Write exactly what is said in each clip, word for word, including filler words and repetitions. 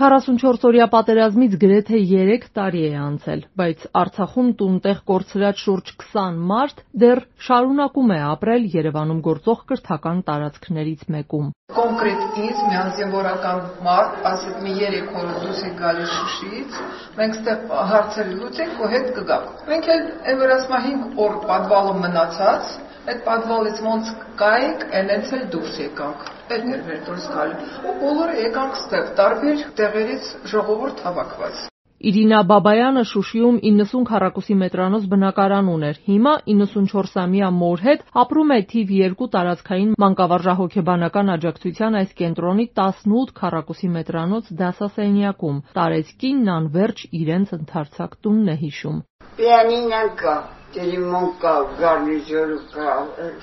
քառասունչորս-օրյա պատերազմից գրեթե երեք տարի է անցել, բայց Արցախում տուն-տեղ կորցրած շուրջ քսան մարդ դեռ շարունակում է ապրել Երևանում գործող կրթական տարածքներից մեկում։ Կոնկրետ ինձ մի անձնավորական մարդ, ասեք մի երեք օր դուրս եք գալիս Շուշիից, մենք ստեղ հարցերը լուծենք ու հետ կգաք։ Մենք էլ այն վրասմա հինգ օր պատվալում մնացած, այդ պատվալից ոնց կայք, այնենց էլ դուրս եկանք։ Այդ էր մեր դուրս գալու։ Ու բոլորը եկանք ստեղ, տարբեր տեղերից ժողովուրդ հավաքված։ Իրինա Բաբայանը Շուշիում իննսուն քառակուսի մետրանոց բնակարան ուներ, հիմա իննսունչորսամյա մոր հետ ապրում է թիվ երկու տարածքային մանկավարժահոգեբանական աջակցության այս կենտրոնի տասնութ քառակուսի մետրանոց դասասենյակում։ Տարեցկինն անվերջ իրենց ընդարձակ տունն է հիշում։ Պիանինա կա, տելիմոն կա, գարնիզոր կա,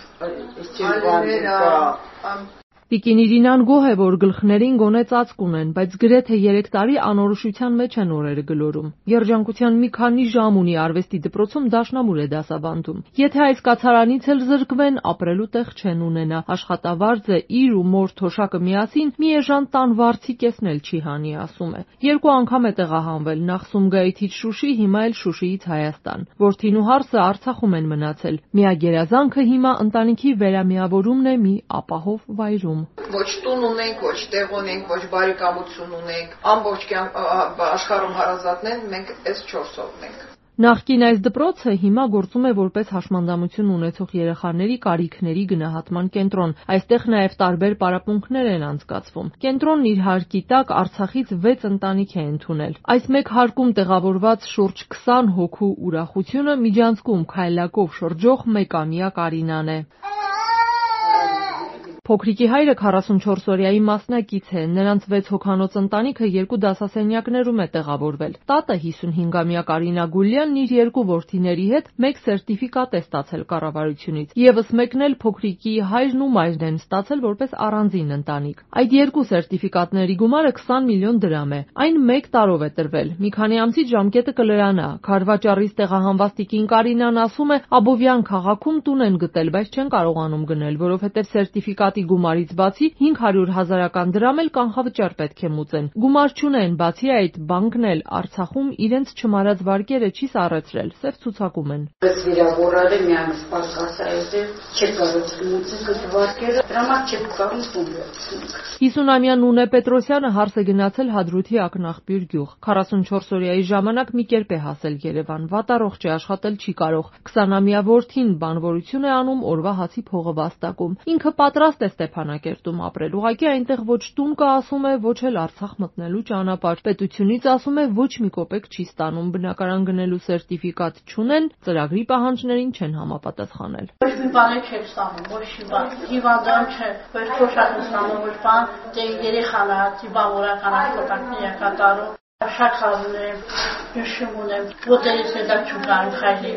կա։ Տիկին Իրինան գոհ է, որ գլխներին գոնե ծածկ ունեն, բայց գրեթե երեք տարի անորոշության մեջ են օրերը գլորում։ Երջանկության մի քանի ժամ ունի արվեստի դպրոցում դաշնամուր է դասավանդում։ Եթե այս կացարանից էլ զրկվեն, ապրելու տեղ չեն ունենա։ Աշխատավարձը իր ու մոր Թոշակը միասին մի էժան տան վարձի կեսն էլ չի հանի, ասում է։ Երկու անգամ է տեղահանվել, նախ Սումգայիթից Շուշի, հիմա էլ Շուշիից Հայաստան։ Որդին ու հարսը Արցախում են մնացել։ Միագերազանքը հիմա ընտանիքի վերամիավորումն է մի ապահով վայրում։ Ոչ տուն ունենք, ոչ տեղ ունենք, ոչ բարեկամություն ունենք, ամբողջ աշխարհում հարազատներն մենք այս չորսովն ենք։ Նախկին այս դպրոցը հիմա գործում է որպես հաշմանդամություն ունեցող երեխաների կարիքների գնահատման կենտրոն։ Այստեղ նաև տարբեր պարապմունքներ են անցկացվում։ Կենտրոնն իր հարկի տակ Արցախից վեց ընտանիք է ընդունել։ Այս մեկ հարկում տեղավորված շուրջ քսան հոգու ուրախությունը միջանցքում քայլակով շրջող մեկամյա Կարինան է։ Փոքրիկի հայրը քառասունչորս-օրյայի մասնակից է, նրանց վեց հոգանոց ընտանիքը երկու դասասենյակներում է տեղավորվել։ Տատը հիսունհինգամյա Կարինա Գուլյանն իր երկու որդիների հետ մեկ սերտիֆիկատ է ստացել կառավարությունից, եւս մեկն էլ փոքրիկի հայրն ու մայրն են ստացել որպես առանձին ընտանիք։ Այդ երկու սերտիֆիկատների գումարը քսան միլիոն դրամ է։ Այն մեկ տարով է տրվել։ Մի քանի ամսից ժամկետը կլրանա։ Քարվաճառից տեղահանված տիկին Կարինան ասում է, Աբովյան քաղաքում տուն են գտել, բայց չեն կարողանում գնել, որովհետեւ սերտիֆիկատի գումարից բացի հինգ հարյուր հազարական դրամ էլ կանխավճար պետք է մուծեն։ Գումար չունեն, բացի այդ բանկն էլ Արցախում իրենց չմարած վարկերը չի սառեցրել, սև ցուցակում են։ Ես վիրավորել եմ միայն սպասկասայից, չի կարող մուծել վարկերը, դրամա չի կարող մուծել։ հիսունամյա Նունե Պետրոսյանը հարս է գնացել Հադրութի ակնաղբյուր գյուղ։ քառասունչորս-օրյայի ժամանակ մի կերպ է հասել Երևան, վատառողջ է, աշխատել չի կարող։ քսանամյա որդին բանվորություն է անում օրվա հացի փողը վաստակում։ Ինքը պատրաստ է Ստեփանակերտում ապրել, ուղղակի այնտեղ ոչ տուն կա, ասում է, ոչ էլ Արցախ մտնելու ճանապարհ։ Պետությունից ասում է ոչ մի կոպեկ չի ստանում, բնակարան գնելու սերտիֆիկատ չունեն, ծրագրի պահանջներին չեն համապատասխանել։ Ոչ մի բան չեք ստանում, ոչ մի բան։ Հիվանդան չէ, ոչ Թոշակ ստանում, ոչ բան, դե երեխան է, բանվորական աշխատանքներ կատարում, շաքարն է, նշում ունեմ, ոտերից է դա չուկան խայլի։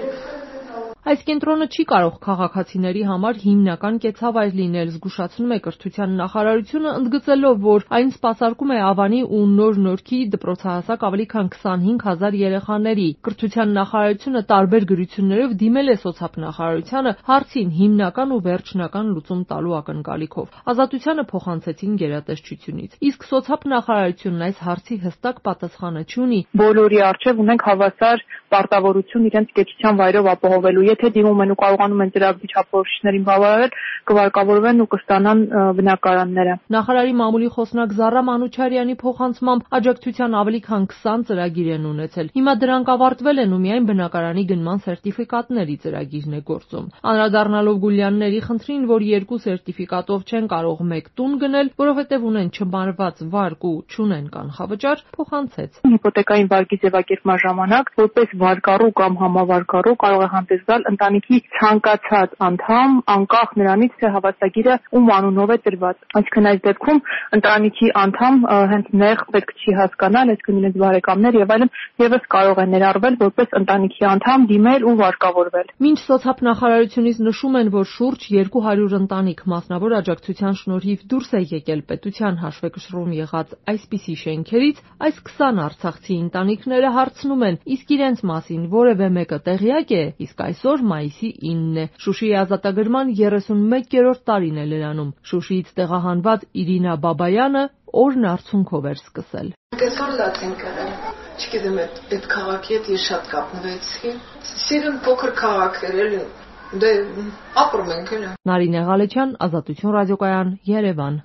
Այս կենտրոնը չի կարող քաղաքացիների համար հիմնական կեցավայր լինել, զգուշացնում է կրթության նախարարությունը, ընդգծելով, որ այն սպասարկում է Ավանի ու Նոր Նորքի դպրոցահասակ ավելի քան քսանհինգ հազար երեխաների։ Կրթության նախարարությունը տարբեր գրություններով դիմել է սոցիալնախարարությանը հարցին հիմնական ու վերջնական լուծում տալու ակնկալիքով։ Ազատությանը փոխանցեցին գերատեսչությունից, իսկ սոցիալնախարարությունն այս հարցի հստակ պատասխանը չունի։ Բոլորի առջև ունենք հավասար պարտավորություն իրենց կեցության վայրով ապահովելու։ Եթե դիմում են ու կարողանում են ծրագրի չափորոշիչներին բավարարել, կվարկավորվեն ու կստանան բնակարանները։ Նախարարի մամուլի խոսնակ Զառա Մանուչարյանի փոխանցմամբ աջակցության ավելի քան քսան ծրագիր են ունեցել։ Հիմա դրանք ավարտվել են ու միայն բնակարանի գնման սերտիֆիկատների ծրագիրն է գործում։ Անդրադառնալով Գուլյանների խնդրին, որ երկու սերտիֆիկատով չեն կարող մեկ տուն գնել, որովհետև ունեն չմարված վարկ ու չունեն կանխավճար, փոխանցեց։ Հիպոթեկային վարկի ձևակերպման ժամանակ որպես վարկառու կամ համավարկառու կարող է հանդես ընտանիքի ցանկացած անդամ, անկախ նրանից, թե հավաստագիրը ում անունով է տրված։ Այսինքն այս դեպքում ընտանիքի անդամ հենց նեղ պետք չի հասկանալ, այսինքն իրենց բարեկամներ եւ այլն եւս կարող են ներառվել որպես ընտանիքի անդամ, դիմել ու վարկավորվել։ Մինչ սոցիալնախարարությունից նշում են, որ շուրջ երկու հարյուր ընտանիք մասնավոր աջակցության շնորհիվ դուրս է եկել պետության հաշվեկշռում եղած այսպիսի շենքերից, այս քսան արցախցի ընտանիքները հարցնում են, իսկ իրենց մասին որևէ մեկը տեղյակ է, իսկ այսօր Այսօր մայիսի ինն է։ Շուշիի ազատագրման երեսունմեկերորդ տարին է լրանում։ Շուշիից տեղահանված Իրինա Բաբայանը օրն արցունքով էր սկսել։ Այսօր լաց ենք եղել։ Չգիտեմ, այդ քաղաքի հետ ես շատ կապնվեցի։ Սիրուն փոքր քաղաքներ էլ դե ապրում ենք էլ։ Նարինե Ղալեչյան, Ազատություն ռադիոկայան, Երևան։